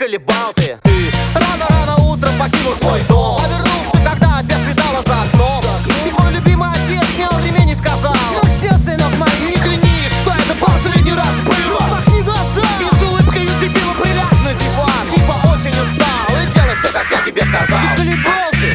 заколебал ты. Ты рано-рано утром покинул свой дом, повернулся, когда опять светало за окном. И твой любимый отец снял ремень и сказал: ну все, сынок мой, не клянись, что это последний раз было. Махни глаза и с улыбкой утепила приляг на диван. Типа очень устал и делай все, как я тебе сказал. Заколебал ты.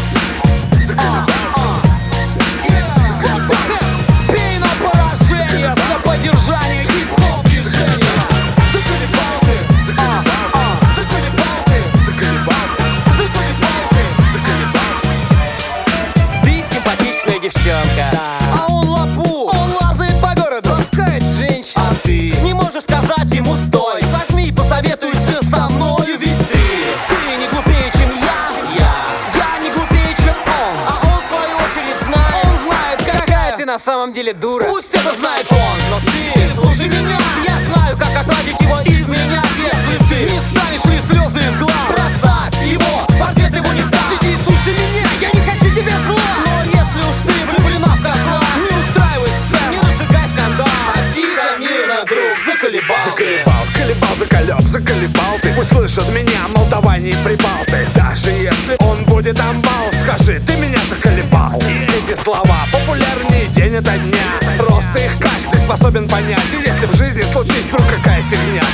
Пей на поражение за поддержание хип-хоп движения. Заколебал ты. Заколебал ты. Заколебал ты. Заколебал ты. Заколебал ты. Ты симпатичная девчонка, а он лапу. Он лазает по городу, ласкает женщин. А ты не можешь сказать ему: стой, возьми и посоветуйся со мною. Ведь ты не глупее, чем я не глупее, чем он. А он в свою очередь знает, он знает, какая ты на самом деле дура. Пусть это знает он, но ты слушай меня. Я знаю, как отвадить его изменять, если ты не станешь ли слезы из глаз бросать его в ответ его не даст. Сиди и слушай меня, я не хочу тебе зла. Но если уж ты влюблена в козла, не устраивай сцен, не разжигай скандал, а тихо, мирно, друг, заколебал. Заколебал, колебал, заколеб, заколебал ты. Пусть слышат меня молдаване и прибалты. Даже если он будет амбал, скажи: ты меня заколебал. И эти слова популярнее день ото дня. Просто их каждый способен понять. И если в жизни случись вдруг какая фигня,